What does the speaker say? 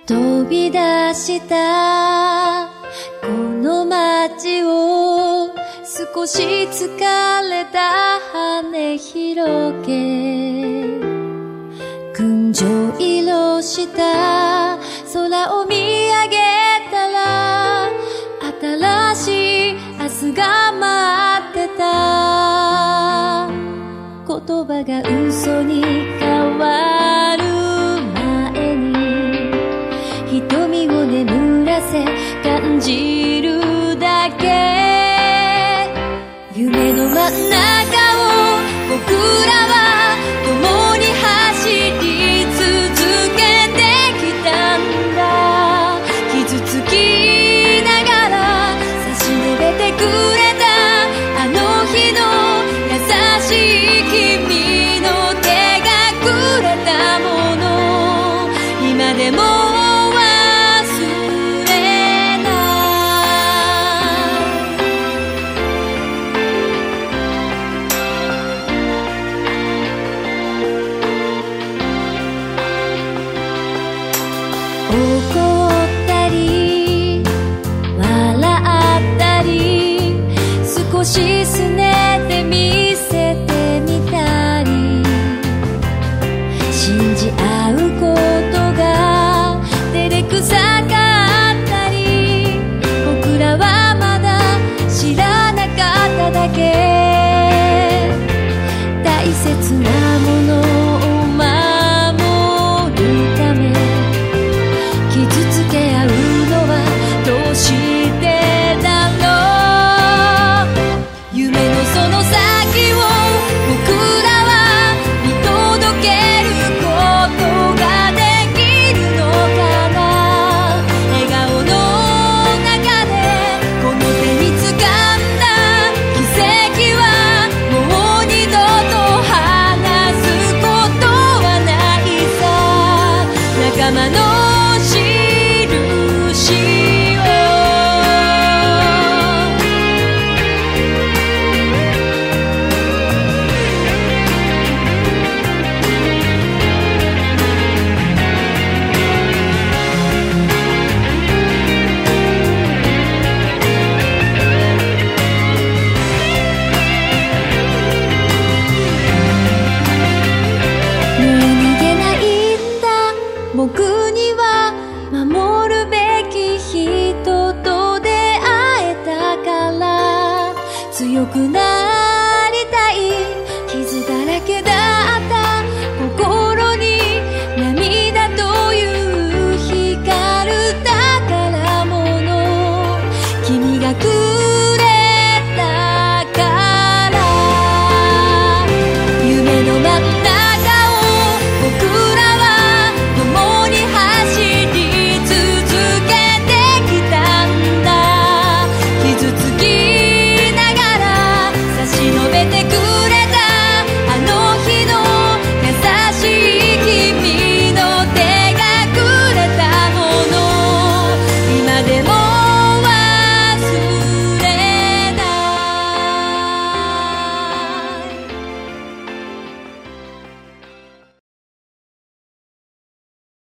飛び出したこの街を少し疲れた羽広げ群青色した空を見上げたら新しい明日が待ってた言葉が嘘に変わる前に瞳を眠らせ感じるだけ夢の真ん中を僕らは共に走り続けてきたんだ傷つきながら差し伸べてくれたあの日の優しい君の手がくれたもの今でも怒ったり笑ったり少し拗ねてみせてみたり信じ合うことが照れくさかったり僕らはまだ知らなかっただけ大切なものを守るため傷つけ合うのはどうしてだろう夢のその先を僕らは見届けることができるのかな笑顔の中でこの手に掴んだ奇跡はもう二度と離すことはないさ仲間の僕には守るべき人と出会えたから強くな